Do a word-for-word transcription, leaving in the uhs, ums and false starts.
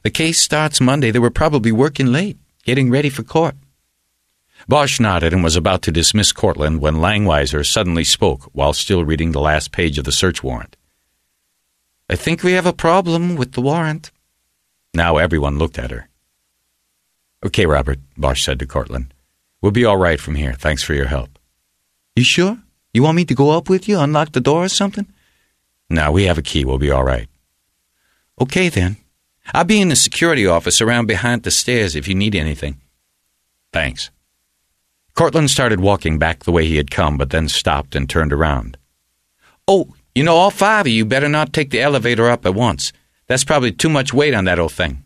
The case starts Monday. They were probably working late, getting ready for court. Bosch nodded and was about to dismiss Cortland when Langweiser suddenly spoke while still reading the last page of the search warrant. I think we have a problem with the warrant. Now everyone looked at her. Okay, Robert, Bosch said to Cortland. We'll be all right from here. Thanks for your help. You sure? You want me to go up with you, unlock the door or something? No, we have a key. We'll be all right. Okay, then. I'll be in the security office around behind the stairs if you need anything. Thanks. Cortland started walking back the way he had come, but then stopped and turned around. Oh, you know, all five of you better not take the elevator up at once. That's probably too much weight on that old thing.